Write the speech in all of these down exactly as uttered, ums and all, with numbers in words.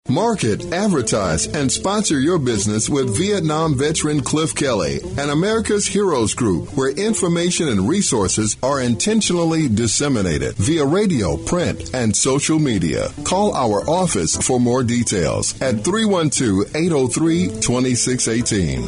Market, advertise, and sponsor your business with Vietnam veteran Cliff Kelly and America's Heroes Group, where information and resources are intentionally disseminated via radio, print, and social media. Call our office for more details at three one two, eight oh three, two six one eight.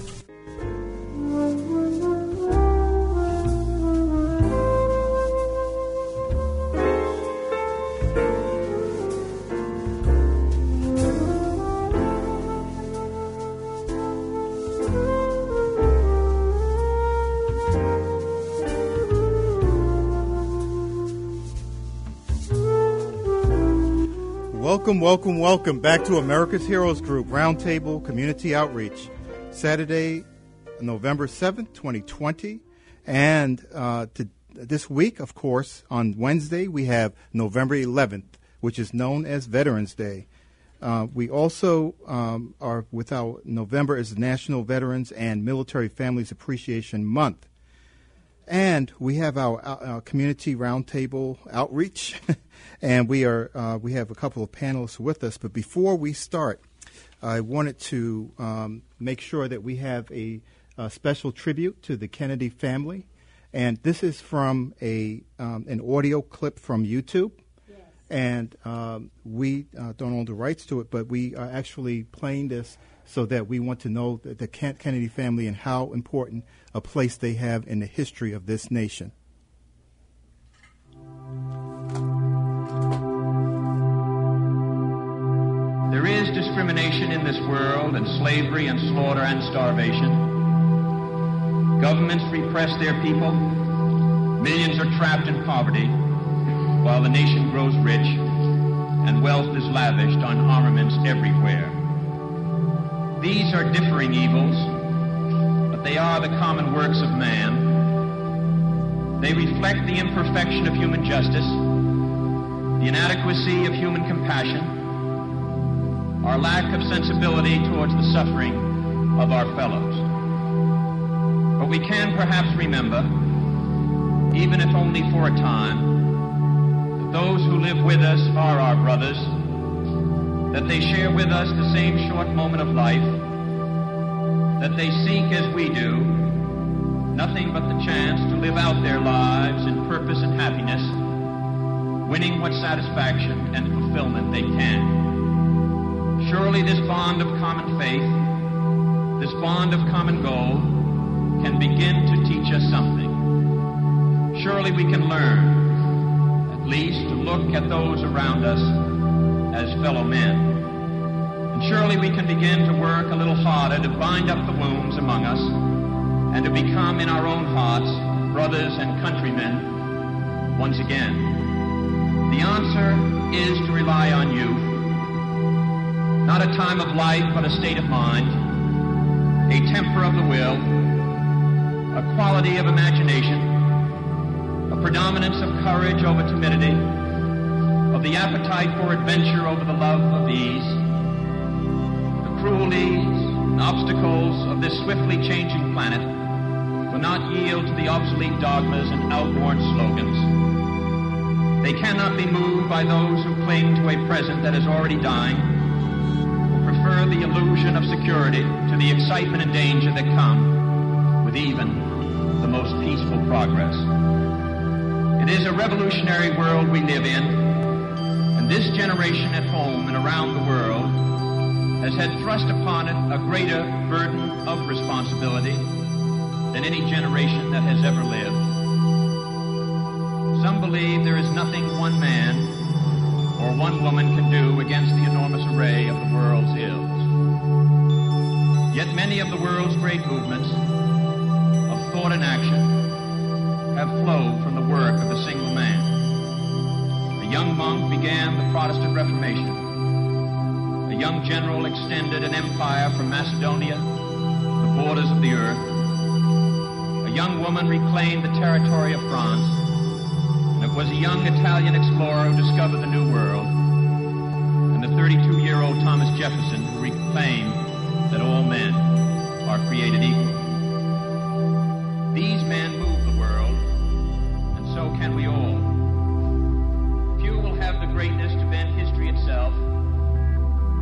Welcome, welcome, welcome back to America's Heroes Group Roundtable Community Outreach, Saturday, November seventh, twenty twenty. And uh, to, this week, of course, on Wednesday, we have November eleventh, which is known as Veterans Day. Uh, we also um, are with our November is National Veterans and Military Families Appreciation Month. And we have our, our community roundtable outreach, and we are uh, we have a couple of panelists with us. But before we start, I wanted to um, make sure that we have a, a special tribute to the Kennedy family, and this is from a um, an audio clip from YouTube. Yes. And um, we uh, don't own the rights to it, but we are actually playing this so that we want to know the, the Kennedy family and how important a place they have in the history of this nation. There is discrimination in this world, and slavery and slaughter and starvation. Governments repress their people. Millions are trapped in poverty, while the nation grows rich, and wealth is lavished on armaments everywhere. These are differing evils, but they are the common works of man. They reflect the imperfection of human justice, the inadequacy of human compassion, our lack of sensibility towards the suffering of our fellows. But we can perhaps remember, even if only for a time, that those who live with us are our brothers, that they share with us the same short moment of life, that they seek, as we do, nothing but the chance to live out their lives in purpose and happiness, winning what satisfaction and fulfillment they can. Surely this bond of common faith, this bond of common goal, can begin to teach us something. Surely we can learn, at least, to look at those around us as fellow men. And surely we can begin to work a little harder to bind up the wounds among us and to become in our own hearts brothers and countrymen once again. The answer is to rely on youth. Not a time of life, but a state of mind, a temper of the will, a quality of imagination, a predominance of courage over timidity, of the appetite for adventure over the love of ease. The cruelties and obstacles of this swiftly changing planet will not yield to the obsolete dogmas and outworn slogans. They cannot be moved by those who cling to a present that is already dying, who prefer the illusion of security to the excitement and danger that come with even the most peaceful progress. It is a revolutionary world we live in, and this generation at home and around the world has had thrust upon it a greater burden of responsibility than any generation that has ever lived. Some believe there is nothing one man or one woman can do against the enormous array of the world's ills. Yet many of the world's great movements of thought and action have flowed from the work of a single man. A young monk began the Protestant Reformation. A young general extended an empire from Macedonia to the borders of the earth. A young woman reclaimed the territory of France. And it was a young Italian explorer who discovered the New World. And the thirty-two-year-old Thomas Jefferson who reclaimed that all men are created equal. These men move the world, and so can we all. Few will have the greatness to bend history itself,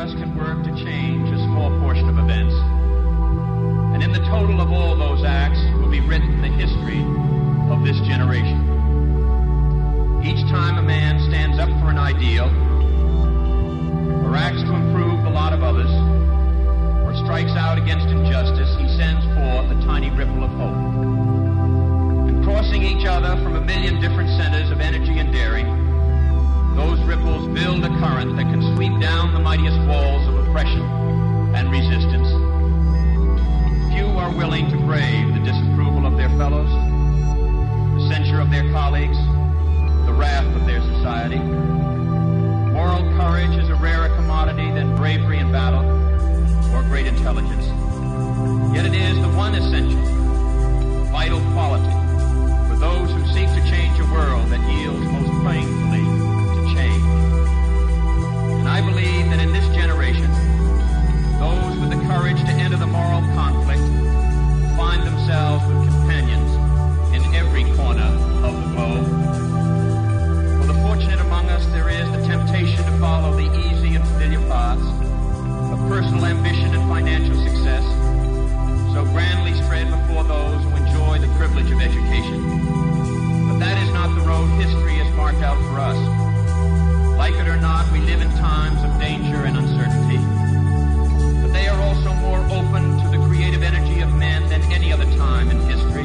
us can work to change a small portion of events. And in the total of all those acts will be written the history of this generation. Each time a man stands up for an ideal, or acts to improve the lot of others, or strikes out against injustice, he sends forth a tiny ripple of hope. And crossing each other from a million different centers of energy and daring, those ripples build a current that can sweep down the mightiest walls of oppression and resistance. Few are willing to brave the disapproval of their fellows, the censure of their colleagues, the wrath of their society. Moral courage is a rarer commodity than bravery in battle or great intelligence. Yet it is the one essential, vital quality for those who seek to change a world that yields most painfully to change. And I believe that in this generation, those with the courage to enter the moral conflict find themselves with companions in every corner of the globe. For the fortunate among us, there is the temptation to follow the easy and familiar paths of personal ambition and financial success, so grandly spread before those who enjoy the privilege of education. But that is not the road history has marked out for us. Like it or not, we live in times of danger and uncertainty, but they are also more open to the creative energy of men than any other time in history.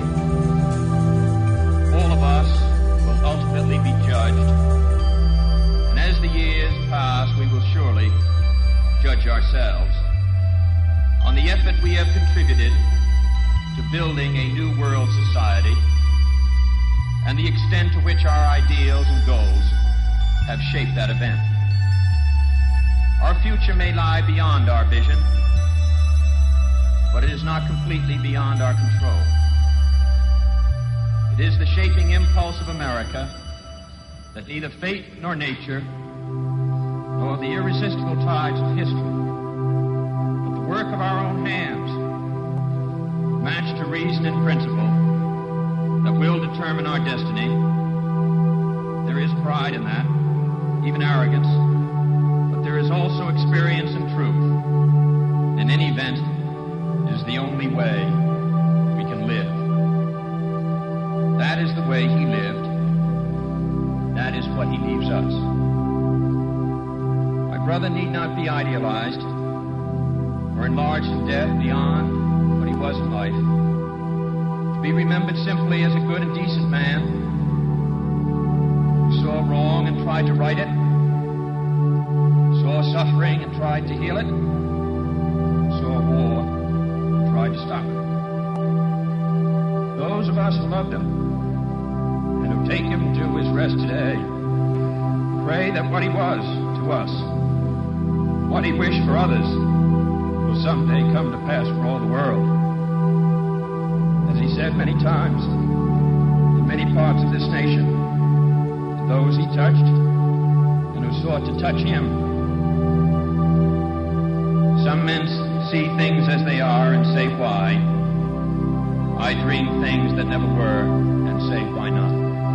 All of us will ultimately be judged, and as the years pass, we will surely judge ourselves on the effort we have contributed to building a new world society and the extent to which our ideals and goals have shaped that event. Our future may lie beyond our vision, but it is not completely beyond our control. It is the shaping impulse of America that neither fate nor nature, nor the irresistible tides of history, but the work of our own hands, matched to reason and principle, that will determine our destiny. There is pride in that, even arrogance, but there is also experience and truth. In any event, it is the only way we can live. That is the way he lived. That is what he leaves us. My brother need not be idealized or enlarged in death beyond what he was in life. To be remembered simply as a good and decent man who saw wrong and tried to right it, saw suffering and tried to heal it, saw war and tried to stop it. Those of us who loved him and who take him to his rest today pray that what he was to us, what he wished for others, will someday come to pass for all the world. As he said many times in many parts of this nation, to those he touched and who sought to touch him, some men see things as they are and say why. I dream things that never were and say why not.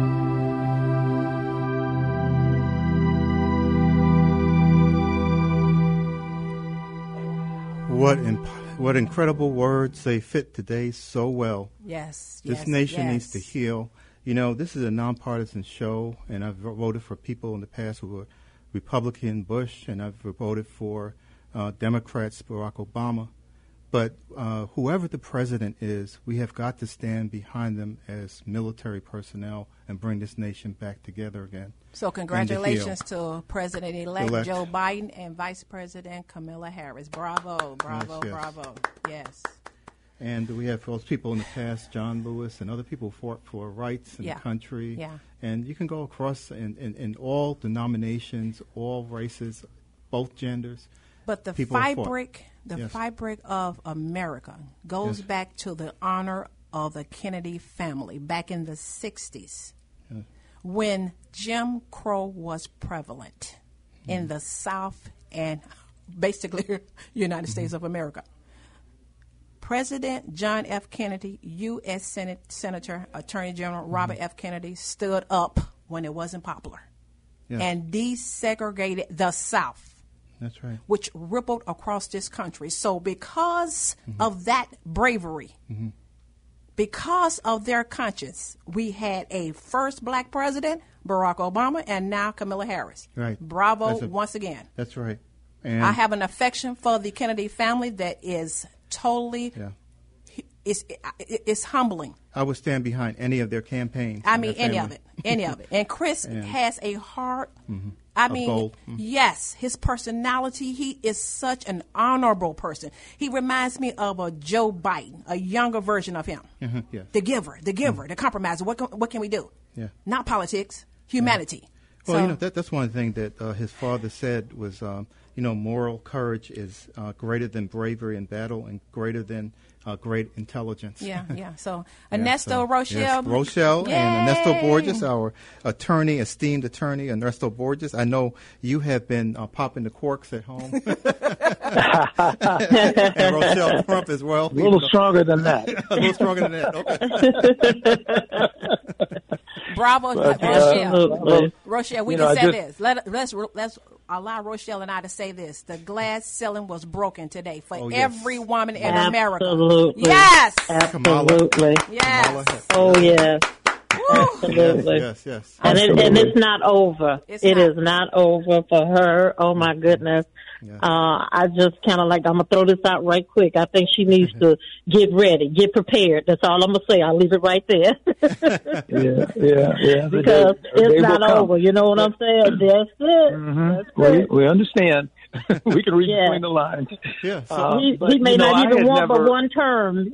What imp- what incredible words. They fit today so well. Yes, This yes, nation yes. needs to heal. You know, this is a nonpartisan show, and I've voted for people in the past who were Republican, Bush, and I've voted for uh, Democrats, Barack Obama. But uh, whoever the president is, we have got to stand behind them as military personnel and bring this nation back together again. So congratulations to President-elect Elect. Joe Biden and Vice President Kamala Harris. Bravo, bravo, Yes, yes. bravo. Yes. And we have those people in the past, John Lewis and other people fought for rights in Yeah. the country. Yeah. And you can go across in, in, in all denominations, all races, both genders. But the People fought. fabric, the Yes. fabric of America goes Yes. back to the honor of the Kennedy family back in the sixties, Yeah. when Jim Crow was prevalent Mm-hmm. in the South and basically United States of America. President John F. Kennedy, U S Senate Senator, Attorney General Robert F. Kennedy stood up when it wasn't popular Yes. and desegregated the South. That's right. which rippled across this country. So because mm-hmm. of that bravery, mm-hmm. because of their conscience, we had a first black president, Barack Obama, and now Kamala Harris. Right. Bravo a, once again. That's right. And I have an affection for the Kennedy family that is totally, yeah. it's, it's humbling. I would stand behind any of their campaigns. I mean, any of it, any of it. And Chris and, has a heart. Mm-hmm. I mean, mm-hmm. yes, his personality, he is such an honorable person. He reminds me of a Joe Biden, a younger version of him. Mm-hmm. Yeah. The giver, the giver, mm-hmm. the compromiser. What can, what can we do? Yeah. Not politics, humanity. Yeah. Well, so, you know, that, that's one thing that uh, his father said was, um, you know, moral courage is uh, greater than bravery in battle and greater than uh, great intelligence. Yeah, yeah. So, yeah, Ernesto so, Rochelle. Yes, Rochelle Yay! and Ernesto Borges, our attorney, esteemed attorney, Ernesto Borges. I know you have been uh, popping the corks at home. And Rochelle Crump as well. A little stronger than that. A little stronger than that, okay. Bravo, But, uh, Rochelle. uh, Rochelle, we you can know, say I just- this. Let, let's let's allow Rochelle and I to say this. The glass ceiling was broken today for Oh, yes. every woman in Absolutely. America. Yes. Absolutely. Yes. Oh, yes. Yes, Absolutely. yes, yes. And, it, and it's not over. It's It not. is not over for her. Oh, my goodness. Yeah. Uh, I just kind of like, I'm going to throw this out right quick. I think she needs to get ready, get prepared. That's all I'm going to say. I'll leave it right there. Yeah, yeah, yeah. Because The day- the day it's will not come. over. You know what I'm saying? That's it. Mhm. That's We, it. we understand. We can read Yeah. between the lines. Yeah, so- Uh, He, but, he may you know, not I even had want but never- one term.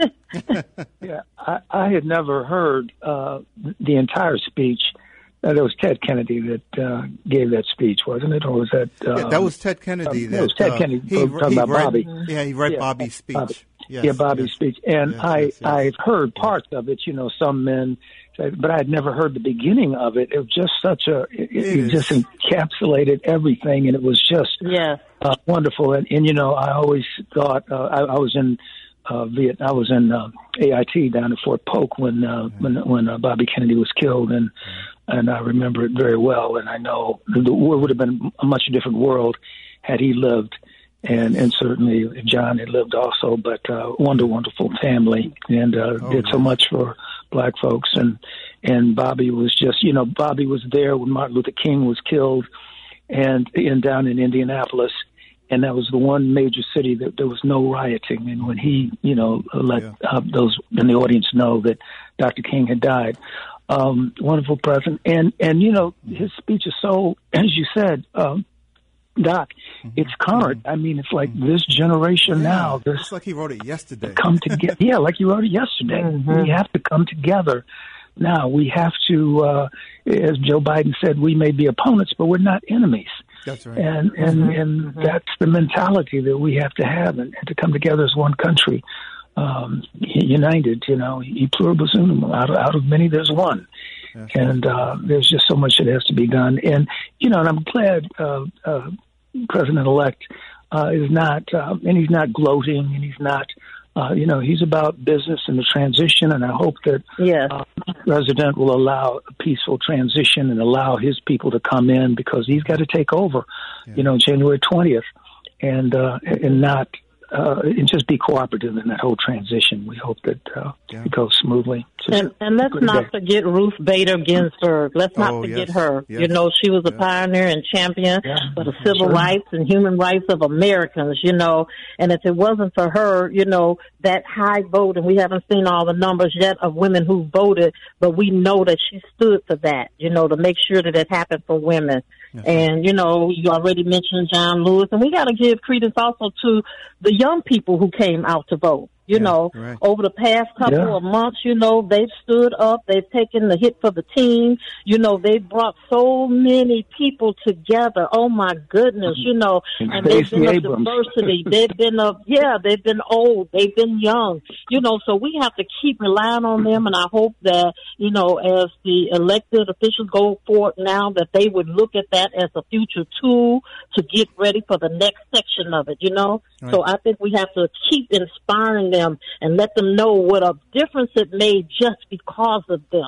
Yeah, I, I had never heard uh, the entire speech. Uh, that was Ted Kennedy that uh, gave that speech, wasn't it? Or was that? Uh, yeah, that was Ted Kennedy. uh, that, that was Ted uh, Kennedy He, talking he about read, Bobby. Yeah, he read Yeah, Bobby's speech. Bobby. Yes, yeah, Bobby's yes. speech, and Yes, I yes, yes. I've heard parts of it. You know, some men, say, but I had never heard the beginning of it. It was just such a. It, It it is. just encapsulated everything, and it was just Yeah. uh, wonderful. And, and you know, I always thought uh, I, I was in uh, Vietnam. I was in uh, A I T down at Fort Polk when uh, when when uh, Bobby Kennedy was killed, and and I remember it very well. And I know the world would have been a much different world had he lived, and and certainly if John had lived also. But uh, wonder wonderful family, and uh, Oh, did so yes. much for black folks. And and Bobby was just, you know, Bobby was there when Martin Luther King was killed, and in down in Indianapolis. And that was the one major city that there was no rioting. And when he, you know, let Yeah. uh, those in the audience know that Doctor King had died, um, wonderful president. And, and, you know, his speech is so, as you said, um, Doc, Mm-hmm. it's current. I mean, it's like this generation Yeah, now, this it's like he wrote it yesterday. come together. Yeah, like you wrote it yesterday. Mhm. We have to come together. Now we have to, uh, as Joe Biden said, we may be opponents, but we're not enemies. That's right. And and and that's the mentality that we have to have, and, and to come together as one country, um, united. You know, e pluribus unum. Out of, out of many, there's one. Yeah. And uh, there's just so much that has to be done. And you know, and I'm glad uh, uh, President-elect uh, is not, uh, and he's not gloating, and he's not. Uh, you know, he's about business and the transition, and I hope that Yes. uh, the president will allow a peaceful transition and allow his people to come in, because he's got to take over, Yeah. you know, January twentieth, and uh, and not uh, and just be cooperative in that whole transition. We hope that uh, Yeah. it goes smoothly. Just And, and let's good not day. forget Ruth Bader Ginsburg. Let's not Oh, forget yes, her. yes, You know, she was a yeah. pioneer and champion Yeah, for the civil sure. rights and human rights of Americans, you know. And if it wasn't for her, you know, that high vote, and we haven't seen all the numbers yet of women who voted, but we know that she stood for that, you know, to make sure that it happened for women. Yes. And, you know, you already mentioned John Lewis, and we got to give credence also to the young people who came out to vote. You Yeah, know, right. over the past couple Yeah. of months, you know, they've stood up, they've taken the hit for the team. You know, they've brought so many people together. Oh my goodness, you know, And and they've Stacey been Abrams. of diversity. They've been of, yeah, they've been old, they've been young, you know, so we have to keep relying on them. And I hope that, you know, as the elected officials go forward now, that they would look at that as a future tool to get ready for the next section of it, you know. Right. So I think we have to keep inspiring them and let them know what a difference it made just because of them.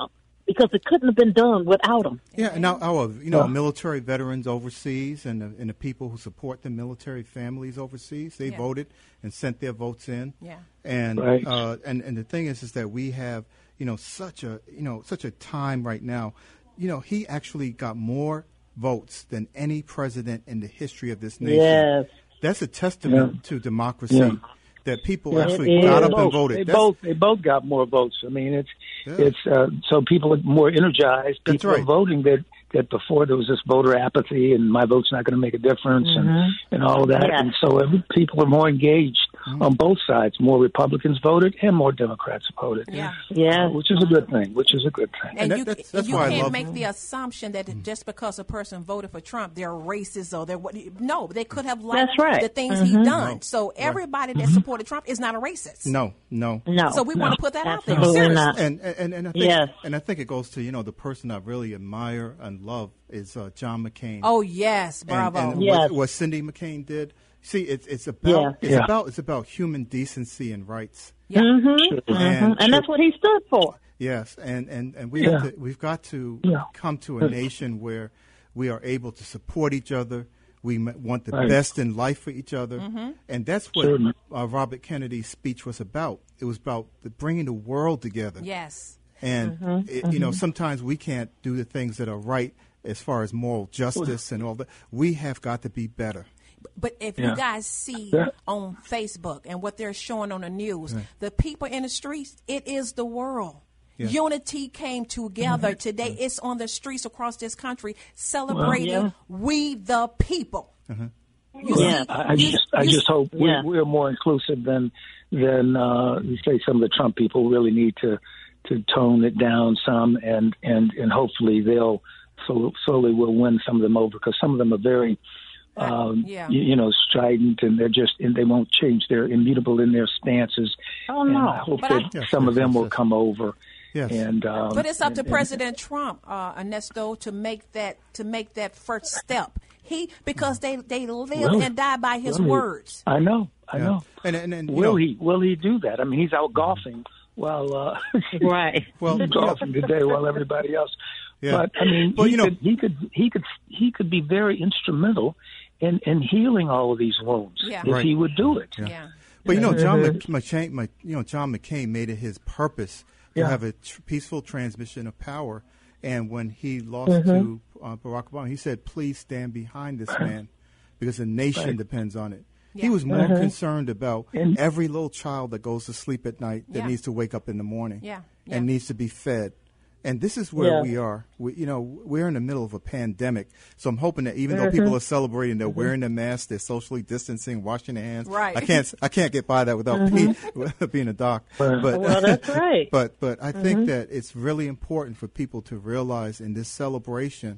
because it couldn't have been done without them. Yeah, and now our you know Yeah. military veterans overseas and the, and the people who support the military families overseas, they Yeah. voted and sent their votes in. Yeah. And Right. uh, and and the thing is, is that we have you know such a you know such a time right now. You know, he actually got more votes than any president in the history of this nation. Yes. That's a testament Yeah. to democracy. Yeah. That people Yeah, actually it got is. up and both. voted. They That's- both they both got more votes. I mean, it's Yeah. it's uh, so people are more energized. That's People right. are voting that that before there was this voter apathy and my vote's not going to make a difference and and all of that. Yeah. And so every, people are more engaged on both sides. More Republicans voted and more Democrats voted. Yeah. Yeah. which is a good thing. Which is a good thing. And that- you, that's- that's you why I can't love- make the assumption that just because a person voted for Trump, they're racist or they're what. No, they could have liked That's right. the things he done. So everybody that supported Trump is not a racist. no, no, No. So we want to put that out there. Absolutely Seriously. not. And, and and I think Yes. and I think it goes to you know the person I really admire and love is uh, John McCain. Oh yes, and, bravo. and Yes. what, what Cindy McCain did. See, it's it's about Yeah. it's Yeah. about it's about human decency and rights. yeah. Mhm. And- And that's what he stood for. Yes, and and and we Yeah. have to, we've got to Yeah. come to a nation where we are able to support each other. We m- want the Right. best in life for each other, and that's what Certainly. uh, Robert Kennedy's speech was about. It was about the, bringing the world together. Yes. And it, you know, sometimes we can't do the things that are right as far as moral justice and all that. We have got to be better. But if Yeah. you guys see Yeah. on Facebook and what they're showing on the news, the people in the streets, it is the world. Yeah. Unity came together today. It's on the streets across this country celebrating yeah. we the people. You Well, see, I, I you- just I you- just hope Yeah. we, we're more inclusive than than uh, you say some of the Trump people really need to to tone it down some and and and hopefully they'll so slowly we'll win some of them over because some of them are very um, Yeah. you, you know strident and they're just and they won't change. They're immutable in their stances. Oh, and no. I hope But that I- Yes, some yes, of them yes, will yes. come over. Yes. And um, But it's up to and- and- President Trump, uh, Ernesto, to make that to make that first step. He because they they live Will he? and die by his Will he? words. I know. I Yeah. know. And and, and you Will know, he? Will he do that? I mean, he's out golfing while uh, Right. Well, he's golfing today while everybody else. Yeah. But I mean, Well, he, you know- could, he could he could he could be very instrumental in, in healing all of these wounds Yeah. if Right. he would do it. Yeah. But you know, John Mc, McCain, Mc- you know, John McCain made it his purpose to Yeah. have a tr- peaceful transmission of power. And when he lost to uh, Barack Obama, he said, "Please stand behind this man, because the nation Right. depends on it." Yeah. He was more concerned about And- every little child that goes to sleep at night that Yeah. needs to wake up in the morning Yeah. and Yeah. needs to be fed. And this is where Yeah. we are. We, you know, we're in the middle of a pandemic, so I'm hoping that even though people are celebrating, they're wearing their masks, they're socially distancing, washing their hands. Right. I can't. I can't get by that without being, being a doc. But Well, that's right. but but I think that it's really important for people to realize in this celebration,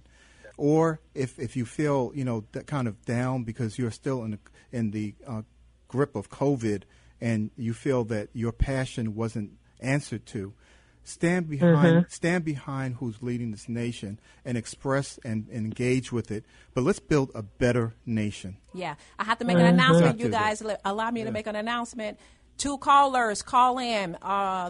or if if you feel you know that kind of down because you're still in the, in the uh, grip of COVID and you feel that your passion wasn't answered to, stand behind stand behind who's leading this nation and express and, and engage with it. But let's build a better nation. Yeah, I have to make an announcement. Got You to, guys li- allow me to make an announcement. Two callers call in. Uh,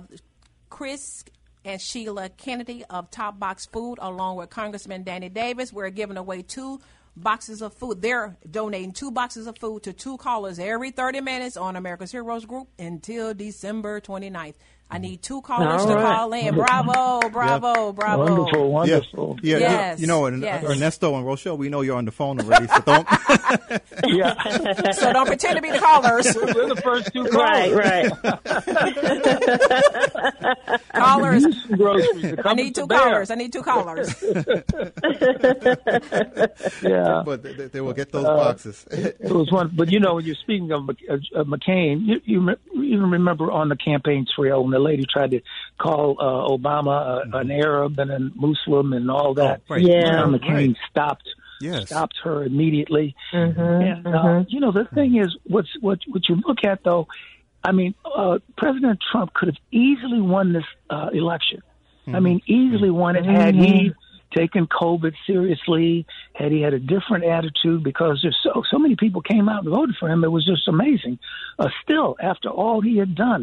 Chris and Sheila Kennedy of Top Box Food, along with Congressman Danny Davis. We're giving away two boxes of food. They're donating two boxes of food to two callers every thirty minutes on America's Heroes Group until December twenty-ninth. I need two callers All to right. call in. Bravo, bravo, bravo. Wonderful, wonderful. Yeah, Yes, you, you know, and yes. Ernesto and Rochelle, we know you're on the phone already, so don't. Yeah. So don't pretend to be the callers. We're the first two Right, callers. right. Callers. Need some groceries. They're I coming need to two bear. callers. I need two callers. Yeah. But they, they will get those boxes. It was one, but you know, when you're speaking of, Mc- of McCain, you, you re- you remember on the campaign trail when the lady tried to call uh, Obama uh, an Arab and a Muslim and all that. Oh, right. Yeah. John McCain Right. stopped Yes. stopped her immediately. Mm-hmm, And uh, you know, the thing is, what's what what you look at though. I mean, uh, President Trump could have easily won this uh, election. I mean, easily won it had he taken COVID seriously, had he had a different attitude, because there's so so many people came out and voted for him. It was just amazing. Uh, still, after all he had done,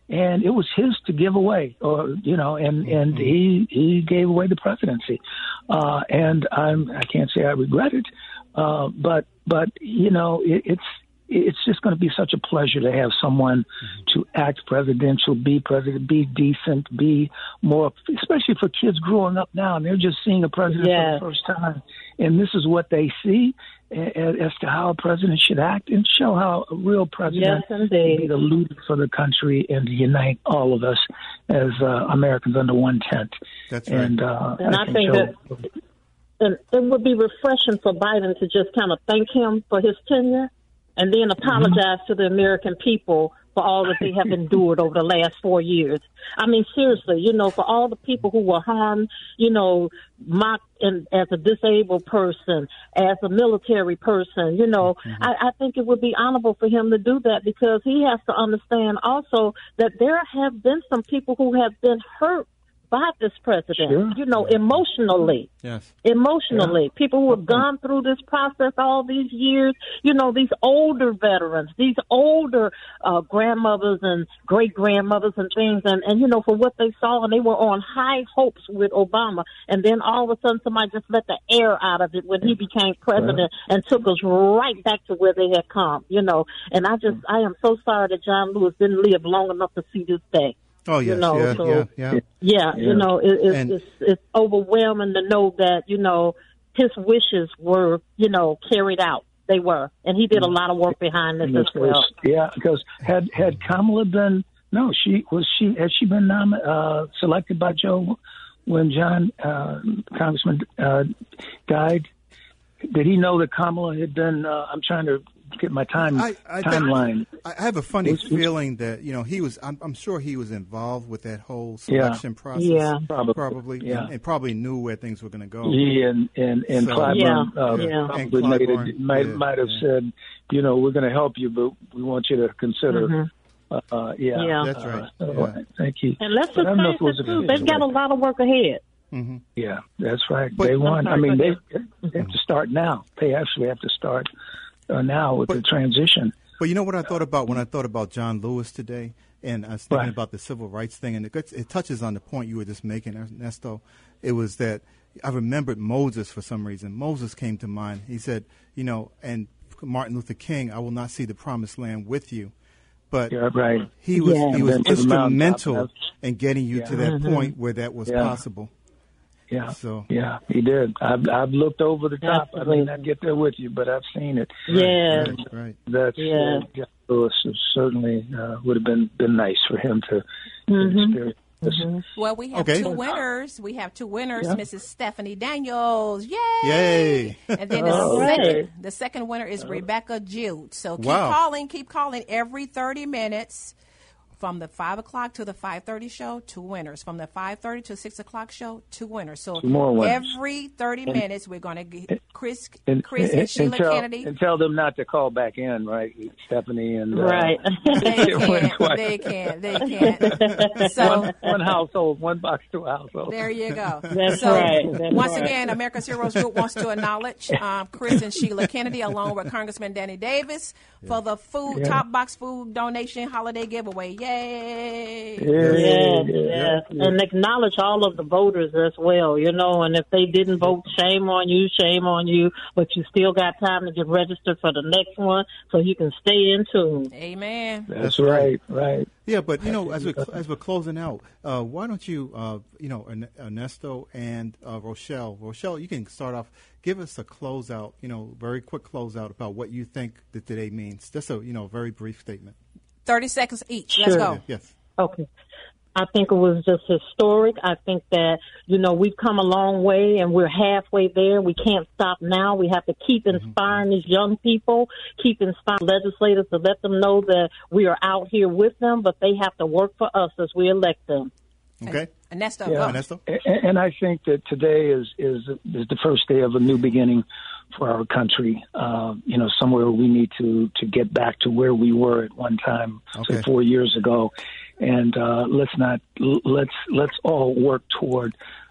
and it was his to give away, or you know, and and Mm-hmm. he he gave away the presidency, uh, and I'm I can't say I regret it, uh, but but you know, it, it's. It's just going to be such a pleasure to have someone mm-hmm. to act presidential, be president, be decent, be more, especially for kids growing up now, and they're just seeing a president Yes. for the first time. And this is what they see as to how a president should act and show how a real president Yes, indeed. can be the leader for the country and to unite all of us as uh, Americans under one tent. That's right. And, uh, And I think Joe, that and it would be refreshing for Biden to just kind of thank him for his tenure and then apologize to the American people for all that they have endured over the last four years. I mean, seriously, you know, for all the people who were harmed, you know, mocked in, as a disabled person, as a military person, you know, mm-hmm. I, I think it would be honorable for him to do that, because he has to understand also that there have been some people who have been hurt by this president, Sure. you know, emotionally. Yes. Emotionally. Yeah. People who have gone through this process all these years, you know, these older veterans, these older uh, grandmothers and great-grandmothers and things, and, and, you know, for what they saw, and they were on high hopes with Obama, and then all of a sudden somebody just let the air out of it when he became president Right. and took us right back to where they had come, you know. And I just, I am so sorry that John Lewis didn't live long enough to see this day. Oh, yes. You know, yeah, so- yeah, yeah. Yeah, Yeah. you know, it, it's, And- it's it's overwhelming to know that, you know, his wishes were, you know, carried out. They were, and he did a lot of work behind this as well. Yeah, because had had Kamala been no, she was she had she been nom- uh, selected by Joe when John uh, Congressman uh, died? Did he know that Kamala had been? Uh, I'm trying to get my time I, I timeline. Think, I have a funny Who's- who's- feeling that, you know, he was, I'm, I'm sure he was involved with that whole Yeah. selection process. Yeah. Probably, Probably. yeah. And, and probably knew where things were going to go. He and and and So- Clyburn Yeah, uh, yeah. probably And made it, Clyburn, might yeah, might have yeah. said, you know, we're going to help you, but we want you to consider. Mhm. Uh, uh, yeah, Yeah. That's right. Uh, Yeah. Thank you. And let's But just I don't know if face it was it, a too. decision. They've got a lot of work ahead. Mm-hmm. Yeah, that's right. But- they want. I I'm mean, sorry, they, they have to start now. They actually have to start uh, now with But- the transition. But you know what I thought about when I thought about John Lewis today, and I was thinking Right. about the civil rights thing, and it, gets, it touches on the point you were just making, Ernesto. It was that I remembered Moses for some reason. Moses came to mind. He said, you know, and Martin Luther King, I will not see the promised land with you. But Yeah, right. he was Yeah. he was Been to the mountaintop, instrumental that's- in getting you to Yeah. that point where that was Yeah. possible. Yeah, So- yeah, he did. I've I've looked over the top. I Absolutely. may not get there with you, but I've seen it. Yeah. Right, right. That's Yeah. uh, John Lewis is certainly uh, would have been been nice for him to, to Mhm. experience this. Well, we have Okay. two winners. We have two winners. Yeah. Missus Stephanie Daniels, yay! Yay. And then the Oh, second, okay. the second winner is Rebecca Jude. So keep Wow. calling, keep calling every thirty minutes. From the five o'clock to the five thirty show, two winners. From the five thirty to six o'clock show, two winners. So Two more winners. every thirty minutes, we're going to get Chris, And, Chris and, Sheila tell, Kennedy. and tell them not to call back in, right, Stephanie and uh, Right. They It went can't. twice. They can't. They can't. So one, one household, one box to a household. there you go. That's so right. That's once right. again, America's Heroes Group wants to acknowledge um, Chris and Sheila Kennedy, along with Congressman Danny Davis, for the food Yeah. top box food donation holiday giveaway. Yay! Yeah, Yes, yeah, yes. yeah. And acknowledge all of the voters as well, you know, and if they didn't vote, shame on you, shame on you, but you still got time to get registered for the next one so you can stay in tune. Amen. That's, That's right, right. Yeah, but you know, as we as we're closing out, uh, why don't you, uh, you know, Ern- Ernesto and uh, Rochelle, Rochelle, you can start off. Give us a closeout, you know, very quick closeout about what you think that today means. Just a, you know, very brief statement. thirty seconds each. Let's Sure. go. Yes. Okay. I think it was just historic. I think that, you know, we've come a long way and we're halfway there. We can't stop now. We have to keep inspiring these young people, keep inspiring legislators to let them know that we are out here with them, but they have to work for us as we elect them. Okay. Ernesto, Yeah. go. Ernesto. And, and I think that today is, is is the first day of a new beginning for our country. Uh, you know, somewhere we need to to get back to where we were at one time, Okay. say four years ago, and uh, let's not let's let's all work toward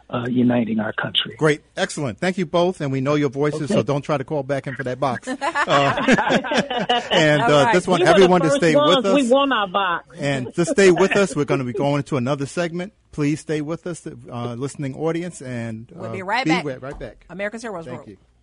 uh, uniting our country. Great. Excellent. Thank you both. And we know your voices, Okay. so don't try to call back in for that box. Uh, and uh, All right. just want We were everyone the to first stay ones. with us. We won our box. And just stay with us. We're going to be going into another segment. Please stay with us, uh, listening audience. And uh, We'll be right be back. Right, right back. America's Heroes Thank Group. you.